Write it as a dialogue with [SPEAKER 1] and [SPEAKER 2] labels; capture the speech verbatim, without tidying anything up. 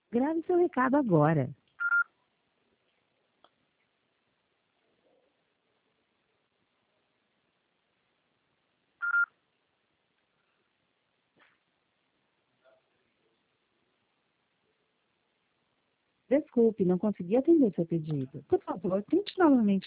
[SPEAKER 1] Grave seu recado agora. Desculpe, não consegui atender seu pedido. Por favor, tente novamente.